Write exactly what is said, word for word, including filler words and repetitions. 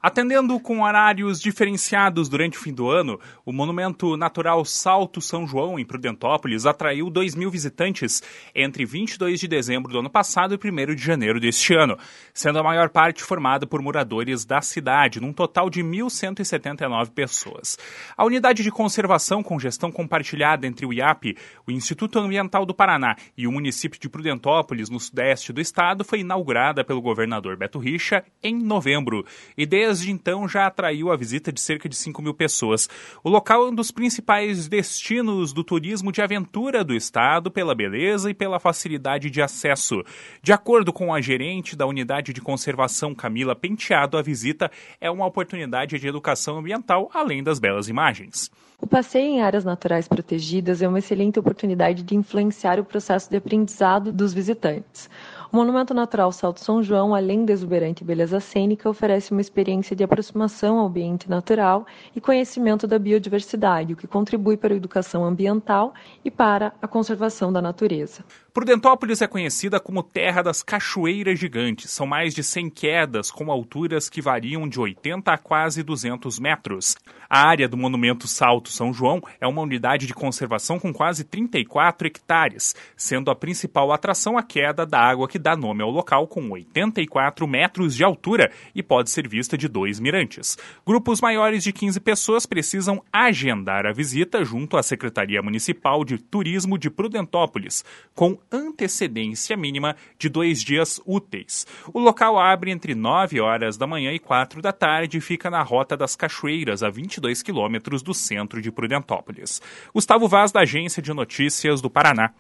Atendendo com horários diferenciados durante o fim do ano, o Monumento Natural Salto São João, em Prudentópolis, atraiu dois mil visitantes entre vinte e dois de dezembro do ano passado e primeiro de janeiro deste ano, sendo a maior parte formada por moradores da cidade, num total de mil cento e setenta e nove pessoas. A unidade de conservação com gestão compartilhada entre o I A P, o Instituto Ambiental do Paraná e o município de Prudentópolis, no sudeste do estado, foi inaugurada pelo governador Beto Richa em novembro e desde Desde então já atraiu a visita de cerca de cinco mil pessoas. O local é um dos principais destinos do turismo de aventura do estado pela beleza e pela facilidade de acesso. De acordo com a gerente da Unidade de Conservação, Camila Penteado, a visita é uma oportunidade de educação ambiental, além das belas imagens. O passeio em áreas naturais protegidas é uma excelente oportunidade de influenciar o processo de aprendizado dos visitantes. O Monumento Natural Salto São João, além da exuberante beleza cênica, oferece uma experiência de aproximação ao ambiente natural e conhecimento da biodiversidade, o que contribui para a educação ambiental e para a conservação da natureza. Prudentópolis é conhecida como terra das cachoeiras gigantes. São mais de cem quedas com alturas que variam de oitenta a quase duzentos metros. A área do Monumento Salto São João é uma unidade de conservação com quase trinta e quatro hectares, sendo a principal atração a queda da água que dá nome ao local, com oitenta e quatro metros de altura e pode ser vista de dois mirantes. Grupos maiores de quinze pessoas precisam agendar a visita junto à Secretaria Municipal de Turismo de Prudentópolis, com antecedência mínima de dois dias úteis. O local abre entre nove horas da manhã e quatro da tarde e fica na Rota das Cachoeiras, a vinte e dois quilômetros do centro de Prudentópolis. Gustavo Vaz, da Agência de Notícias do Paraná.